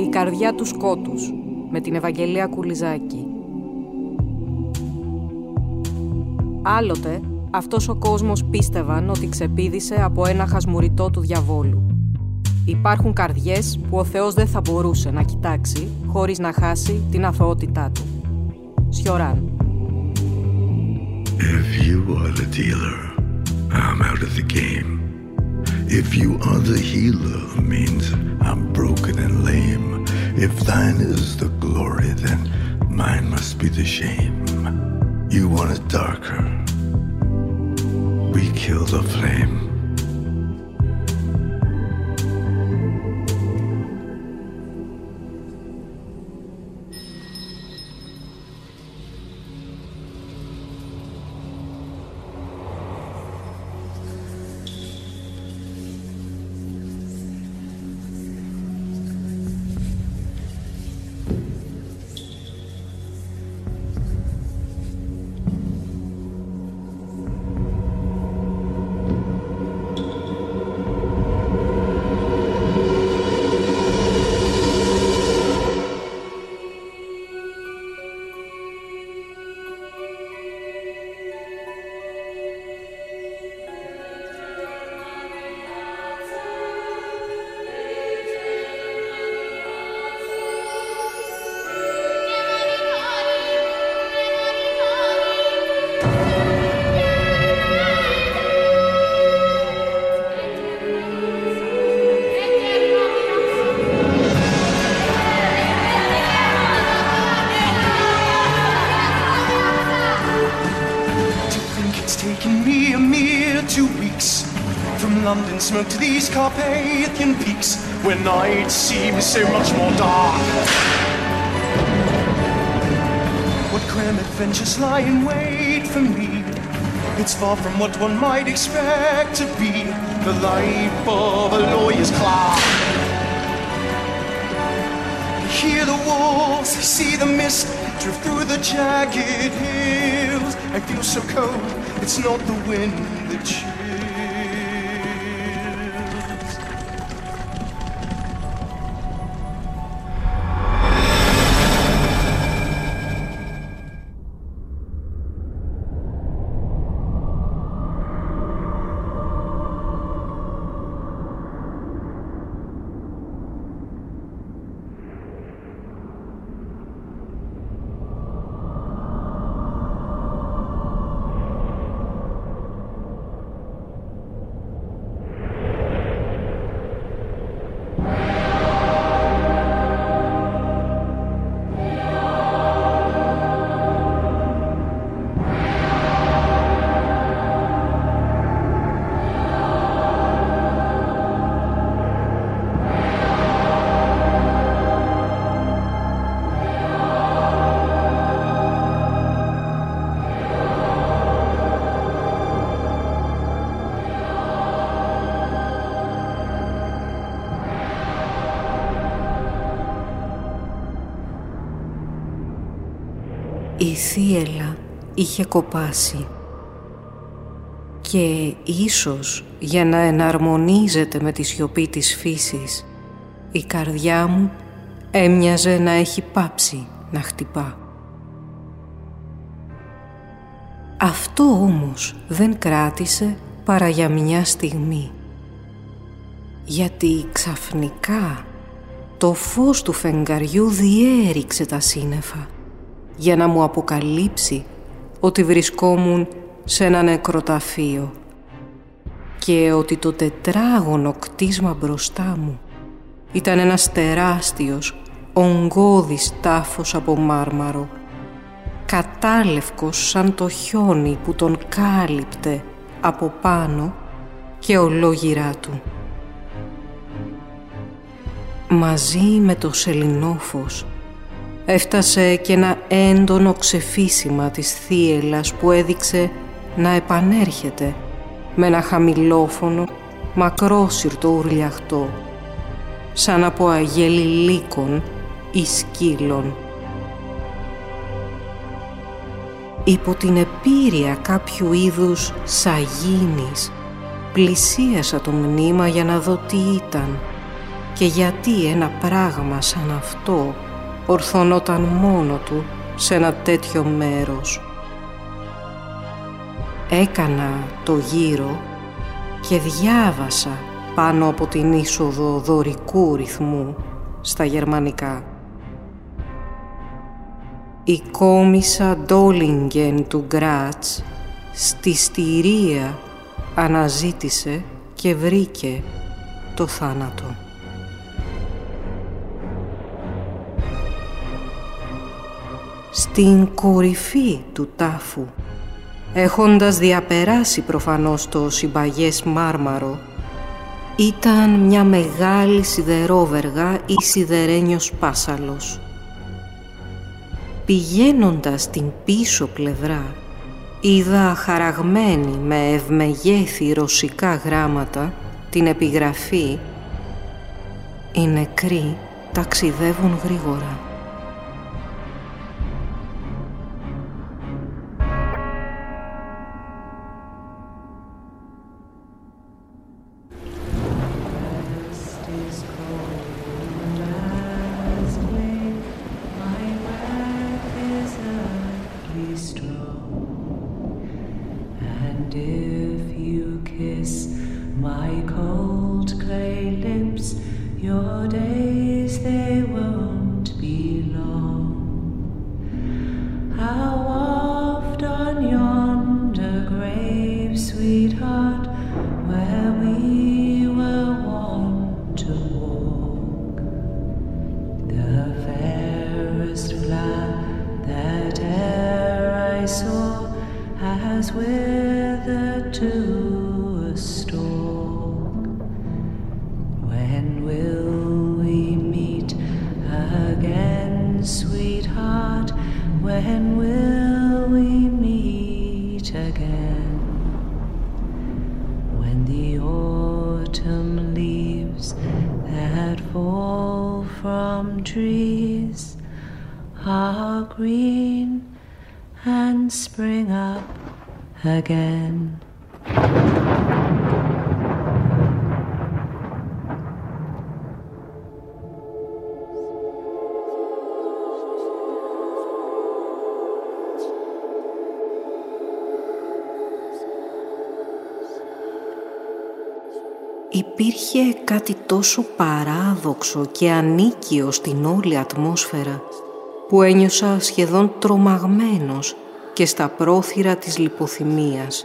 «Η καρδιά του σκότους» με την Ευαγγελία Κουλιζάκη. Άλλοτε, αυτός ο κόσμος πίστευαν ότι ξεπήδησε από ένα χασμουριτό του διαβόλου. Υπάρχουν καρδιές που ο Θεός δεν θα μπορούσε να κοιτάξει χωρίς να χάσει την αθωότητά του. Σιωράν. If you are the dealer, I'm out of the game. If you are the healer, means I'm broken and lame. If thine is the glory, then mine must be the shame. You want it darker, we kill the flame. Smoke to these Carpathian peaks where night seems so much more dark. What grim adventures lie in wait for me? It's far from what one might expect to be the life of a lawyer's clerk. I hear the wolves, I see the mist drift through the jagged hills. I feel so cold, it's not the wind that chills. Η θύελλα είχε κοπάσει και ίσως για να εναρμονίζεται με τη σιωπή της φύσης η καρδιά μου έμοιαζε να έχει πάψει να χτυπά. Αυτό όμως δεν κράτησε παρά για μια στιγμή, γιατί ξαφνικά το φως του φεγγαριού διέριξε τα σύννεφα για να μου αποκαλύψει ότι βρισκόμουν σε ένα νεκροταφείο και ότι το τετράγωνο κτίσμα μπροστά μου ήταν ένας τεράστιος, ογκώδης τάφος από μάρμαρο, κατάλευκος σαν το χιόνι που τον κάλυπτε από πάνω και ολόγυρά του. Μαζί με το σεληνόφος έφτασε και ένα έντονο ξεφύσιμα της θύελλας που έδειξε να επανέρχεται με ένα χαμηλόφωνο, μακρόσυρτο ουρλιαχτό, σαν από αγέλη λύκων ή σκύλων. Υπό την επίρρεια κάποιου είδους σαγίνης πλησίασα το μνήμα για να δω τι ήταν και γιατί ένα πράγμα σαν αυτό ορθωνόταν μόνο του σε ένα τέτοιο μέρος. Έκανα το γύρο και διάβασα πάνω από την είσοδο δωρικού ρυθμού στα γερμανικά. Η κόμισσα Ντόλιγκεν του Γκράτς στη Στηρία αναζήτησε και βρήκε το θάνατο. Στην κορυφή του τάφου, έχοντας διαπεράσει προφανώς το συμπαγές μάρμαρο, ήταν μια μεγάλη σιδερόβεργα ή σιδερένιος πάσαλος. Πηγαίνοντας στην πίσω πλευρά, είδα χαραγμένη με ευμεγέθη ρωσικά γράμματα την επιγραφή «Οι νεκροί ταξιδεύουν γρήγορα». Again. Υπήρχε κάτι τόσο παράδοξο και ανίκιο στην όλη ατμόσφαιρα που ένιωσα σχεδόν τρομαγμένος και στα πρόθυρα της λιποθυμίας.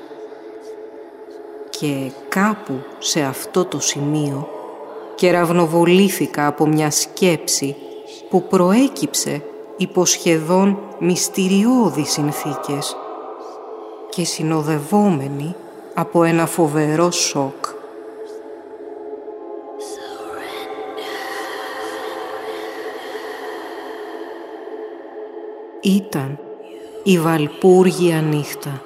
Και κάπου σε αυτό το σημείο κεραυνοβολήθηκα από μια σκέψη που προέκυψε υπό σχεδόν μυστηριώδεις συνθήκες και συνοδευόμενη από ένα φοβερό σοκ. Ήταν η Βαλπούργια νύχτα.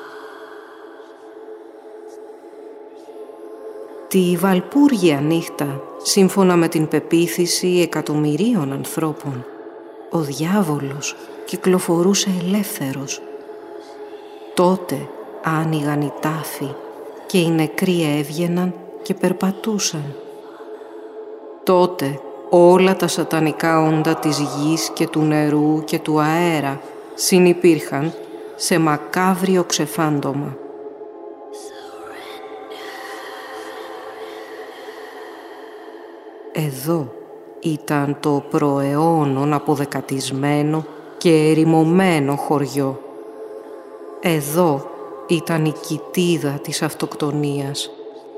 Τη Βαλπούργια νύχτα, σύμφωνα με την πεποίθηση εκατομμυρίων ανθρώπων, ο διάβολος κυκλοφορούσε ελεύθερος. Τότε άνοιγαν οι τάφοι και οι νεκροί έβγαιναν και περπατούσαν. Τότε όλα τα σατανικά όντα της γης και του νερού και του αέρα συνυπήρχαν σε μακάβριο ξεφάντωμα. Εδώ ήταν το προαιώνων αποδεκατισμένο και ερημωμένο χωριό. Εδώ ήταν η κοιτίδα της αυτοκτονίας.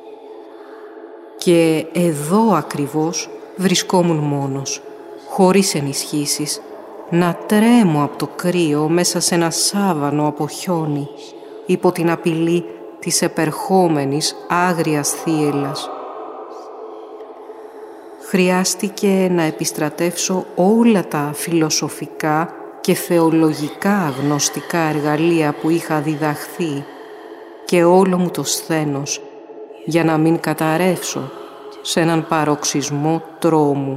Και εδώ ακριβώς βρισκόμουν μόνος, χωρίς ενισχύσεις, να τρέμω από το κρύο μέσα σε ένα σάβανο από χιόνι, υπό την απειλή της επερχόμενης άγριας θύελλας. Χρειάστηκε να επιστρατεύσω όλα τα φιλοσοφικά και θεολογικά γνωστικά εργαλεία που είχα διδαχθεί και όλο μου το σθένος για να μην καταρρεύσω σε έναν παροξισμό τρόμου.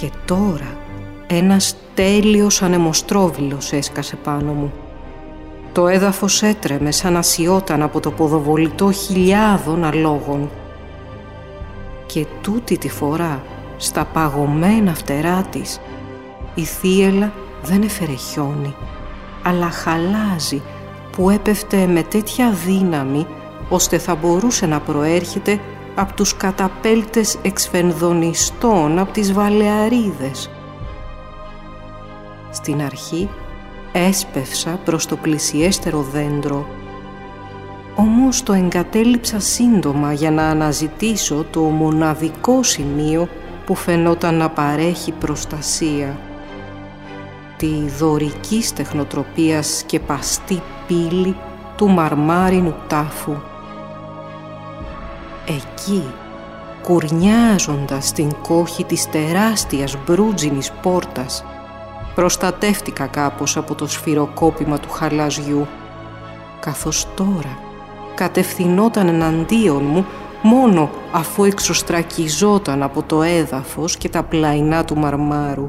Και τώρα ένας τέλειος ανεμοστρόβιλος έσκασε πάνω μου. Το έδαφος έτρεμε σαν να σιώταν από το ποδοβολητό χιλιάδων αλόγων. Και τούτη τη φορά, στα παγωμένα φτερά της, η θύελλα δεν έφερε χιόνι, αλλά χαλάζι που έπεφτε με τέτοια δύναμη ώστε θα μπορούσε να προέρχεται από τους καταπέλτες εξφενδονιστών από τις Βαλεαρίδες. Στην αρχή έσπευσα προς το πλησιέστερο δέντρο, όμως το εγκατέλειψα σύντομα για να αναζητήσω το μοναδικό σημείο που φαινόταν να παρέχει προστασία. Τη δωρικής τεχνοτροπίας σκεπαστή πύλη του μαρμάρινου τάφου. Εκεί, κουρνιάζοντας στην κόχη της τεράστιας μπρούτζινης πόρτας, προστατεύτηκα κάπως από το σφυροκόπημα του χαλαζιού, καθώς τώρα κατευθυνόταν εναντίον μου μόνο αφού εξωστρακιζόταν από το έδαφος και τα πλαϊνά του μαρμάρου.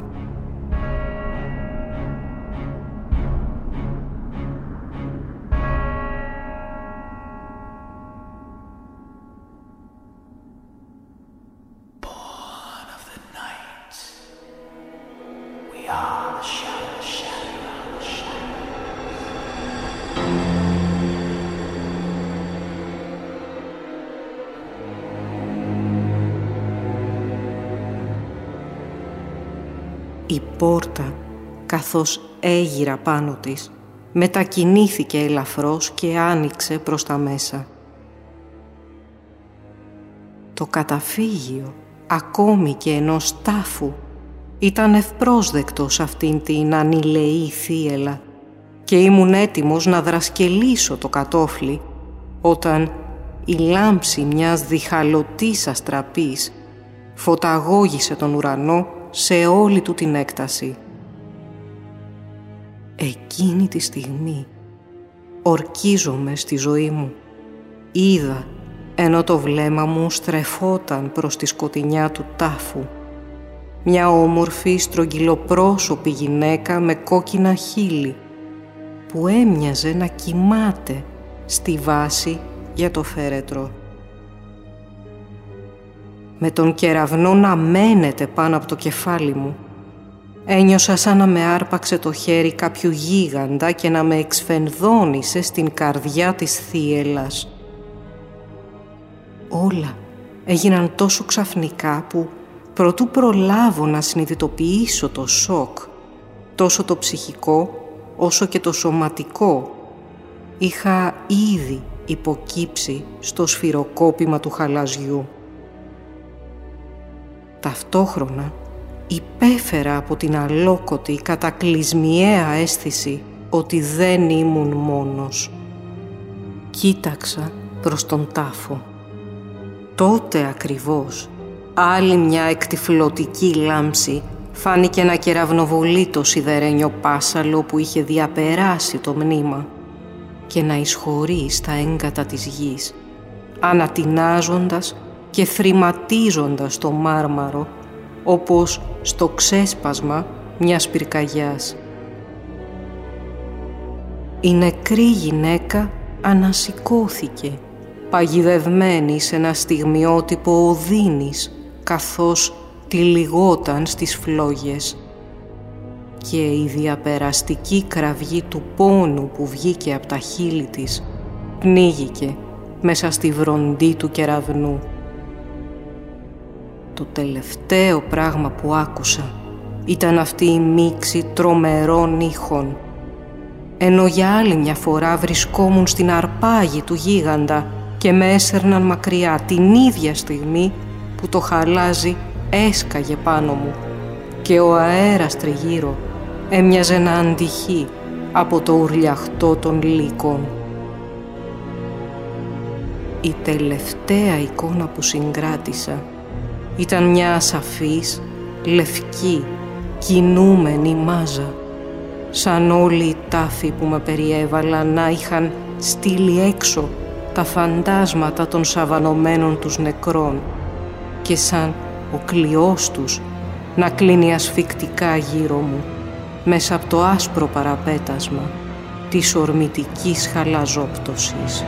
Η πόρτα, καθώς έγειρα πάνω της, μετακινήθηκε ελαφρώς και άνοιξε προς τα μέσα. Το καταφύγιο, ακόμη και ενός τάφου, ήταν ευπρόσδεκτο σε αυτήν την ανηλεή θύελλα και ήμουν έτοιμος να δρασκελίσω το κατόφλι όταν η λάμψη μιας διχαλωτής αστραπής φωταγώγησε τον ουρανό σε όλη του την έκταση. Εκείνη τη στιγμή ορκίζομαι στη ζωή μου. Είδα, ενώ το βλέμμα μου στρεφόταν προς τη σκοτεινιά του τάφου, μια όμορφη στρογγυλοπρόσωπη γυναίκα με κόκκινα χείλη που έμοιαζε να κοιμάται στη βάση για το φέρετρο. Με τον κεραυνό να μένεται πάνω από το κεφάλι μου, ένιωσα σαν να με άρπαξε το χέρι κάποιου γίγαντα και να με εξφενδώνησε στην καρδιά της θύελλας. Όλα έγιναν τόσο ξαφνικά που προτού προλάβω να συνειδητοποιήσω το σοκ, τόσο το ψυχικό όσο και το σωματικό, είχα ήδη υποκύψει στο σφυροκόπημα του χαλαζιού. Ταυτόχρονα υπέφερα από την αλόκοτη κατακλυσμιαία αίσθηση ότι δεν ήμουν μόνος. Κοίταξα προς τον τάφο. Τότε ακριβώς άλλη μια εκτυφλωτική λάμψη φάνηκε να κεραυνοβολεί το σιδερένιο πάσαλο που είχε διαπεράσει το μνήμα και να εισχωρεί στα έγκατα της γης, ανατινάζοντας και θρηματίζοντας το μάρμαρο όπως στο ξέσπασμα μιας πυρκαγιάς. Η νεκρή γυναίκα ανασηκώθηκε, παγιδευμένη σε ένα στιγμιότυπο οδύνης, καθώς τυλιγόταν στις φλόγες. Και η διαπεραστική κραυγή του πόνου που βγήκε από τα χείλη της πνίγηκε μέσα στη βροντή του κεραυνού. Το τελευταίο πράγμα που άκουσα ήταν αυτή η μίξη τρομερών ήχων, ενώ για άλλη μια φορά βρισκόμουν στην αρπάγη του γίγαντα και με έσερναν μακριά την ίδια στιγμή που το χαλάζι έσκαγε πάνω μου και ο αέρας τριγύρω έμοιαζε να αντυχεί από το ουρλιαχτό των λύκων. Η τελευταία εικόνα που συγκράτησα ήταν μια ασαφής, λευκή, κινούμενη μάζα, σαν όλοι οι τάφοι που με περιέβαλαν να είχαν στείλει έξω τα φαντάσματα των σαβανωμένων τους νεκρών και σαν ο κλειός τους να κλείνει ασφικτικά γύρω μου, μέσα από το άσπρο παραπέτασμα της ορμητικής χαλαζόπτωσης.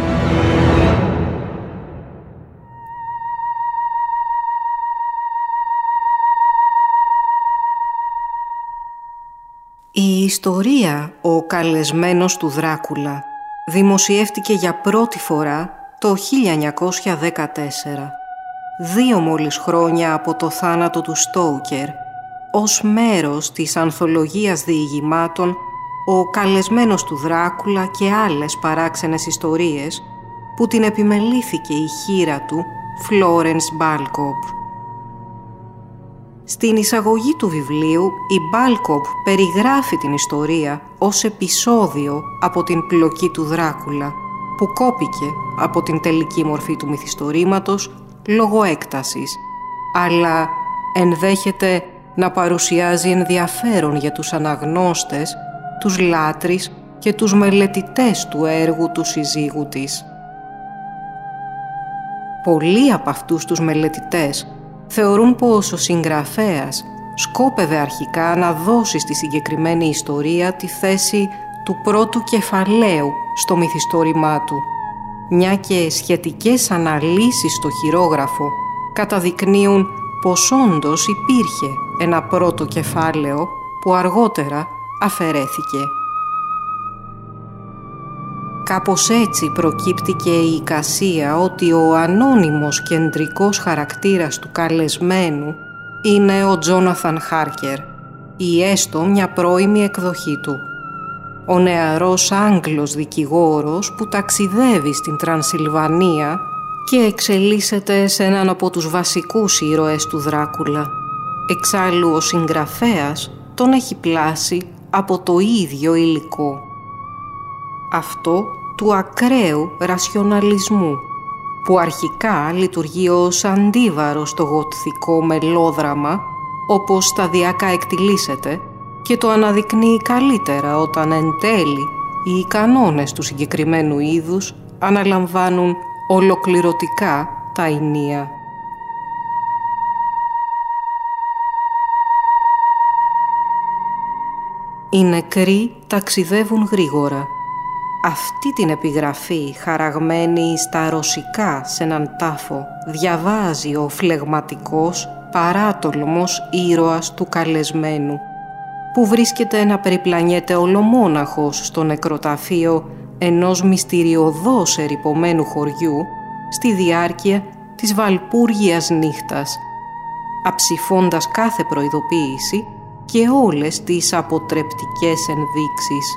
Η ιστορία «Ο καλεσμένος του Δράκουλα» δημοσιεύτηκε για πρώτη φορά το 1914, 2 μόλις χρόνια από το θάνατο του Στόκερ, ως μέρος της ανθολογίας διηγημάτων «Ο καλεσμένος του Δράκουλα» και άλλες παράξενες ιστορίες που την επιμελήθηκε η χήρα του Φλόρενς Μπάλκοπ. Στην εισαγωγή του βιβλίου, η Μπάλκοπ περιγράφει την ιστορία ως επεισόδιο από την πλοκή του Δράκουλα, που κόπηκε από την τελική μορφή του μυθιστορήματος λόγω έκτασης, αλλά ενδέχεται να παρουσιάζει ενδιαφέρον για τους αναγνώστες, τους λάτρεις και τους μελετητές του έργου του συζύγου της. Πολλοί από αυτούς τους μελετητές θεωρούν πως ο συγγραφέας σκόπευε αρχικά να δώσει στη συγκεκριμένη ιστορία τη θέση του πρώτου κεφαλαίου στο μυθιστόρημά του, μια και σχετικές αναλύσεις στο χειρόγραφο καταδεικνύουν πως όντως υπήρχε ένα πρώτο κεφάλαιο που αργότερα αφαιρέθηκε. Κάπως έτσι προκύπτει και η εικασία ότι ο ανώνυμος κεντρικός χαρακτήρας του καλεσμένου είναι ο Τζόναθαν Χάρκερ ή έστω μια πρώιμη εκδοχή του. Ο νεαρός Άγγλος δικηγόρος που ταξιδεύει στην Τρανσιλβανία και εξελίσσεται σε έναν από τους βασικούς ήρωες του Δράκουλα. Εξάλλου ο συγγραφέας τον έχει πλάσει από το ίδιο υλικό. Αυτό του ακραίου ρασιοναλισμού, που αρχικά λειτουργεί ως αντίβαρο στο γοτθικό μελόδραμα, όπως σταδιακά εκτιλήσεται και το αναδεικνύει καλύτερα όταν εν τέλει οι κανόνες του συγκεκριμένου είδους αναλαμβάνουν ολοκληρωτικά τα ηνία. Οι νεκροί ταξιδεύουν γρήγορα. Αυτή την επιγραφή, χαραγμένη στα ρωσικά σε έναν τάφο, διαβάζει ο φλεγματικός, παράτολμος ήρωας του καλεσμένου, που βρίσκεται να περιπλανιέται ολομόναχος στο νεκροταφείο ενός μυστηριωδώς ερειπωμένου χωριού στη διάρκεια της βαλπούργιας νύχτας, αψηφώντας κάθε προειδοποίηση και όλες τις αποτρεπτικές ενδείξεις.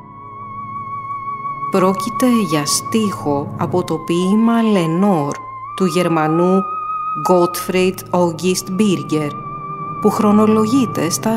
Πρόκειται για στίχο από το ποίημα «Λενόρ» του Γερμανού Gottfried August Birger, που χρονολογείται στα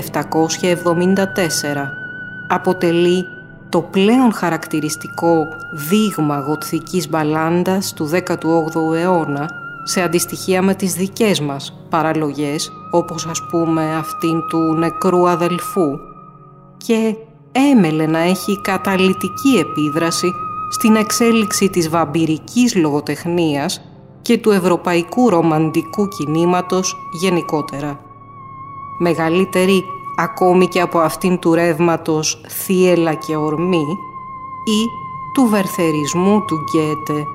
1774. Αποτελεί το πλέον χαρακτηριστικό δείγμα γοτθικής μπαλάντας του 18ου αιώνα, σε αντιστοιχεία με τις δικές μας παραλογές, όπως ας πούμε αυτήν του νεκρού αδελφού, και έμελε να έχει καταλυτική επίδραση στην εξέλιξη της βαμπυρικής λογοτεχνίας και του ευρωπαϊκού ρομαντικού κινήματος γενικότερα. Μεγαλύτερη ακόμη και από αυτήν του ρεύματος θύελα και ορμή ή του βερθερισμού του Γκέτε.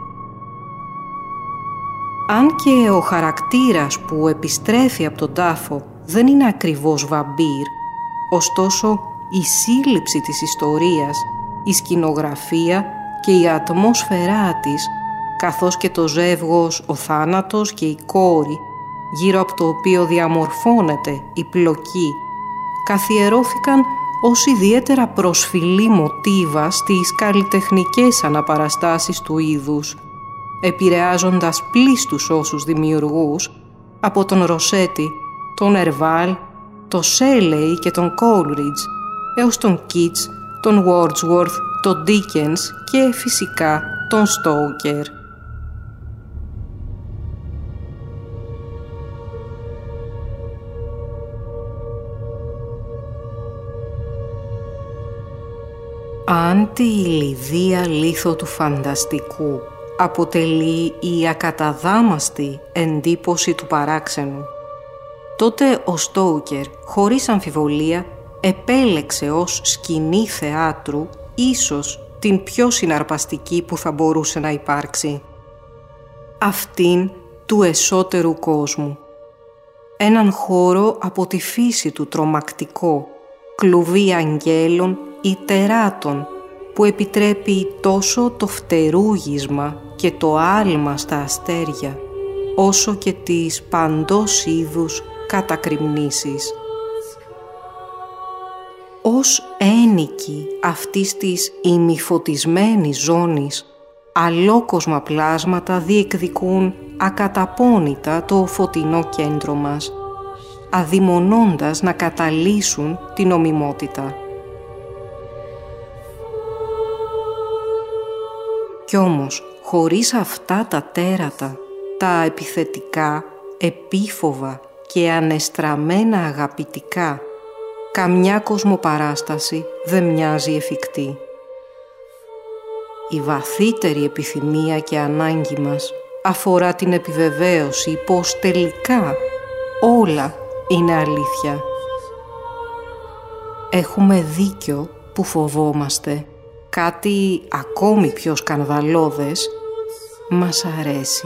Αν και ο χαρακτήρας που επιστρέφει από τον τάφο δεν είναι ακριβώς βαμπύρ, ωστόσο η σύλληψη της ιστορίας, η σκηνογραφία και η ατμόσφαιρά της, καθώς και το ζεύγος, ο θάνατος και η κόρη, γύρω από το οποίο διαμορφώνεται η πλοκή, καθιερώθηκαν ως ιδιαίτερα προσφυλή μοτίβα στις καλλιτεχνικές αναπαραστάσεις του είδους, επηρεάζοντας πλήστους όσους δημιουργούς, από τον Ροσέτη, τον Ερβάλ, τον Σέλεϊ και τον Κόλριτζ, έως τον Κίτς, τον Wordsworth, τον Ντίκενς και φυσικά τον Στόκερ. Αν τη ηλιδία λίθο του φανταστικού αποτελεί η ακαταδάμαστη εντύπωση του παράξενου, τότε ο Στόουκερ, χωρίς αμφιβολία, επέλεξε ως σκηνή θεάτρου ίσως την πιο συναρπαστική που θα μπορούσε να υπάρξει. Αυτήν του εσωτερού κόσμου. Έναν χώρο από τη φύση του τρομακτικό, κλουβί αγγέλων ή τεράτων, που επιτρέπει τόσο το φτερούγισμα και το άλμα στα αστέρια, όσο και τις παντός είδους κατακρημνήσεις. Ως ένοικοι αυτής της ημιφωτισμένης ζώνης, αλόκοσμα πλάσματα διεκδικούν ακαταπώνητα το φωτεινό κέντρο μας, αδειμονώντας να καταλύσουν την ομιμότητα. Κι όμως, χωρίς αυτά τα τέρατα, τα επιθετικά, επίφοβα και ανεστραμμένα αγαπητικά, καμιά κοσμοπαράσταση δεν μοιάζει εφικτή. Η βαθύτερη επιθυμία και ανάγκη μας αφορά την επιβεβαίωση πως τελικά όλα είναι αλήθεια. Έχουμε δίκιο που φοβόμαστε. Κάτι ακόμη πιο σκανδαλώδες μας αρέσει.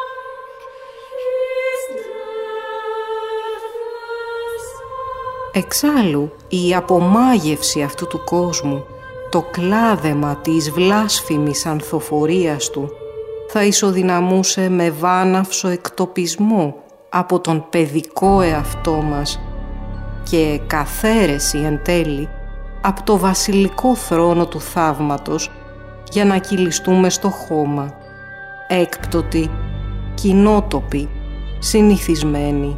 Εξάλλου, η απομάγευση αυτού του κόσμου, το κλάδεμα της βλάσφημης ανθοφορίας του, θα ισοδυναμούσε με βάναυσο εκτοπισμό από τον παιδικό εαυτό μας και καθαίρεση εν τέλει από το βασιλικό θρόνο του θαύματος για να κυλιστούμε στο χώμα, έκπτωτοι, κοινότοποι, συνηθισμένοι.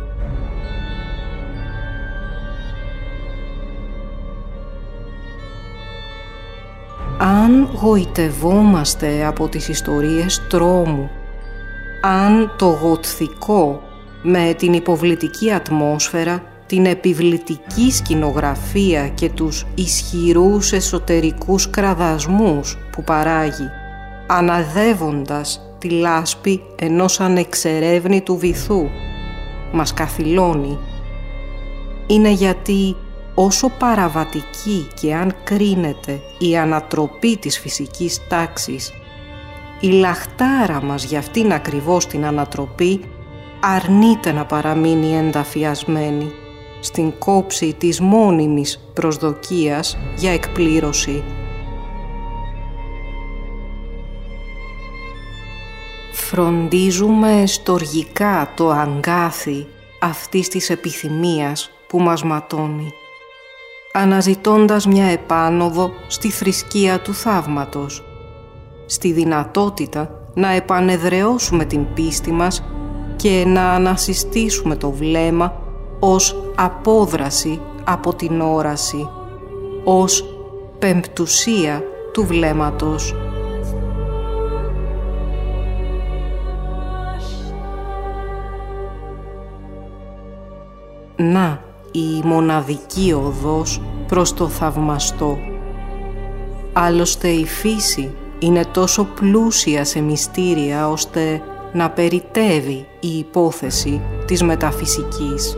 Αν γοητευόμαστε από τις ιστορίες τρόμου, αν το γοτθικό με την υποβλητική ατμόσφαιρα, την επιβλητική σκηνογραφία και τους ισχυρούς εσωτερικούς κραδασμούς που παράγει, αναδεύοντας τη λάσπη ενός ανεξερεύνητου βυθού, μας καθυλώνει, είναι γιατί όσο παραβατική και αν κρίνεται η ανατροπή της φυσικής τάξης, η λαχτάρα μας για αυτήν ακριβώς την ανατροπή αρνείται να παραμείνει ενταφιασμένη στην κόψη της μόνιμης προσδοκίας για εκπλήρωση. Φροντίζουμε στοργικά το αγκάθι αυτής της επιθυμίας που μας ματώνει, αναζητώντας μια επάνωδο στη θρησκεία του θαύματος, στη δυνατότητα να επανεδραιώσουμε την πίστη μας και να ανασυστήσουμε το βλέμμα ως απόδραση από την όραση, ως πεμπτουσία του βλέμματος. Να, η μοναδική οδός προς το θαυμαστό. Άλλωστε η φύση είναι τόσο πλούσια σε μυστήρια ώστε να περιτεύει η υπόθεση της μεταφυσικής.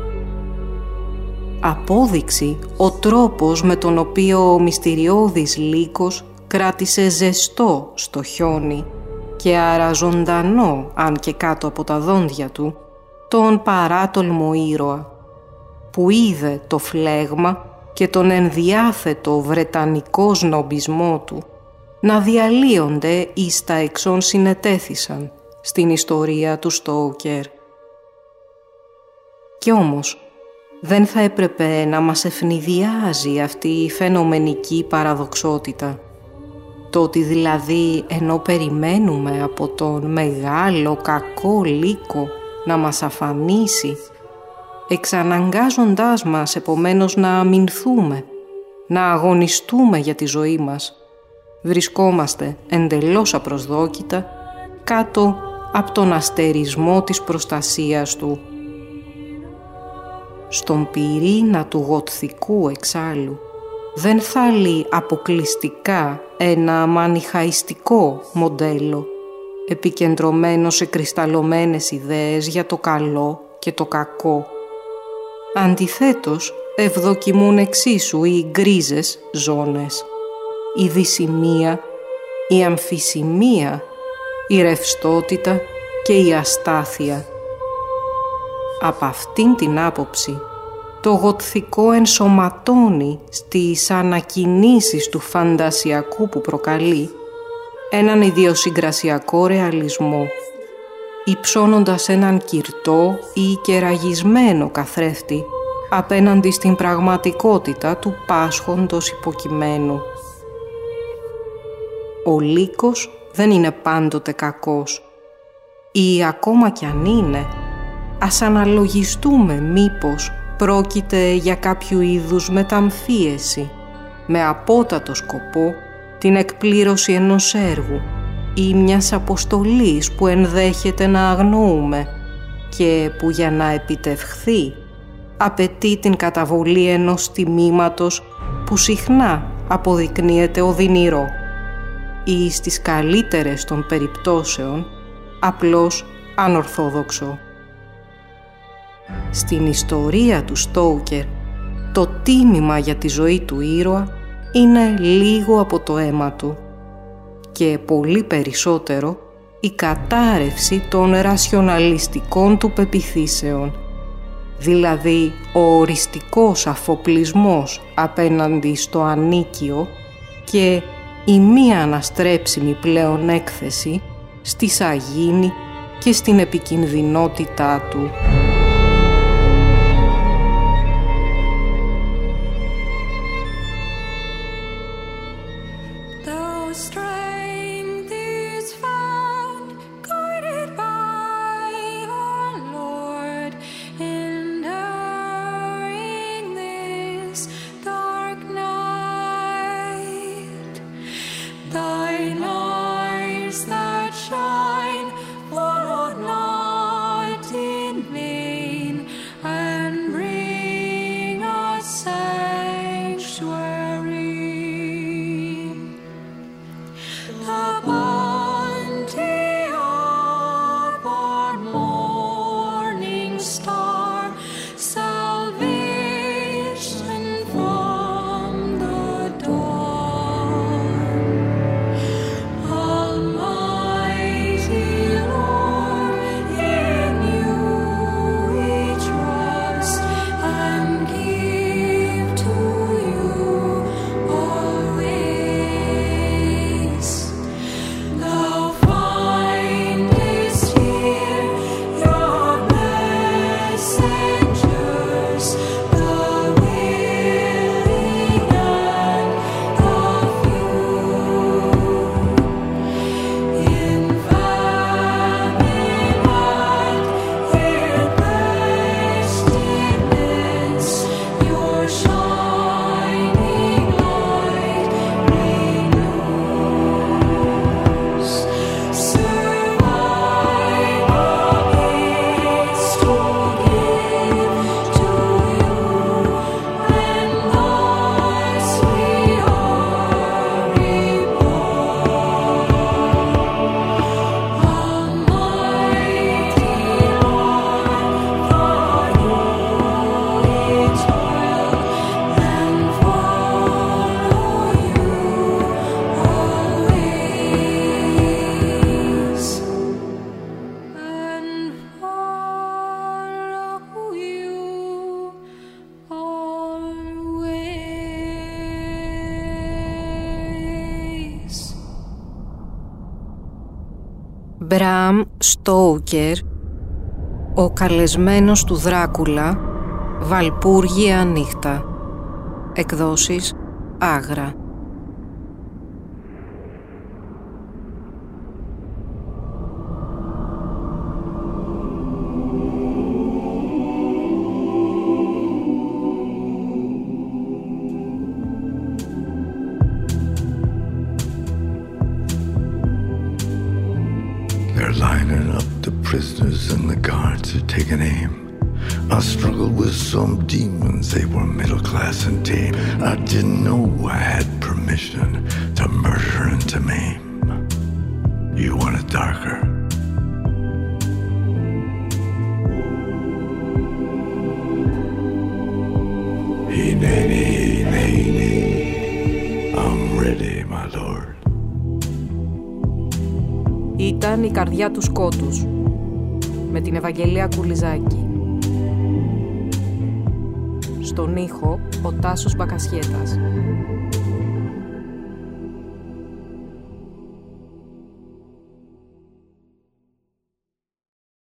Απόδειξη ο τρόπος με τον οποίο ο μυστηριώδης λύκος κράτησε ζεστό στο χιόνι και άρα ζωντανό, αν και κάτω από τα δόντια του, τον παράτολμο ήρωα, που είδε το φλέγμα και τον ενδιάθετο βρετανικό σνομπισμό του να διαλύονται εις τα εξών συνετέθησαν στην ιστορία του Στόουκερ. Κι όμως, δεν θα έπρεπε να μας ευνηδιάζει αυτή η φαινομενική παραδοξότητα. Το ότι δηλαδή ενώ περιμένουμε από τον μεγάλο κακό λύκο να μας αφανίσει, εξαναγκάζοντάς μας επομένως να αμυνθούμε, να αγωνιστούμε για τη ζωή μας, βρισκόμαστε εντελώς απροσδόκητα κάτω από τον αστερισμό της προστασίας του. Στον πυρήνα του γοτθικού εξάλλου δεν θέλει αποκλειστικά ένα μανιχαϊστικό μοντέλο, επικεντρωμένο σε κρυσταλλωμένες ιδέες για το καλό και το κακό, Αντιθέτως, ευδοκιμούν εξίσου οι γκρίζες ζώνες, η δυσημεία, η αμφισημεία, η ρευστότητα και η αστάθεια. Από αυτήν την άποψη, το γοτθικό ενσωματώνει στις ανακοινήσεις του φαντασιακού που προκαλεί έναν ιδιοσυγκρασιακό ρεαλισμό, υψώνοντας έναν κυρτό ή κεραγισμένο καθρέφτη απέναντι στην πραγματικότητα του πάσχοντος υποκειμένου. Ο λύκος δεν είναι πάντοτε κακός, ή ακόμα κι αν είναι, ας αναλογιστούμε μήπως πρόκειται για κάποιο είδους μεταμφίεση με απότατο σκοπό την εκπλήρωση ενός έργου ή μιας αποστολής που ενδέχεται να αγνοούμε και που για να επιτευχθεί απαιτεί την καταβολή ενός τιμήματος που συχνά αποδεικνύεται οδυνηρό ή στις καλύτερες των περιπτώσεων απλώς ανορθόδοξο. Στην ιστορία του Στόουκερ, το τίμημα για τη ζωή του ήρωα είναι λίγο από το αίμα του και πολύ περισσότερο η κατάρρευση των ρασιοναλιστικών του πεποιθήσεων, δηλαδή ο οριστικός αφοπλισμός απέναντι στο ανίκιο και η μη αναστρέψιμη πλέον έκθεση στη σαγίνη και στην επικινδυνότητά του. Μπραμ Στόουκερ, ο καλεσμένος του Δράκουλα, Βαλπούργια νύχτα. Εκδόσεις Άγρα. Lining up the prisoners and the guards are taking aim. I struggled with some demons, they were middle class and tame. I didn't know I had permission to murder and to maim. You want it darker? Ήταν η καρδιά του σκότους, με την Ευαγγελία Κουλιζάκη. Στον ήχο, ο Τάσος Μπακασιέτας.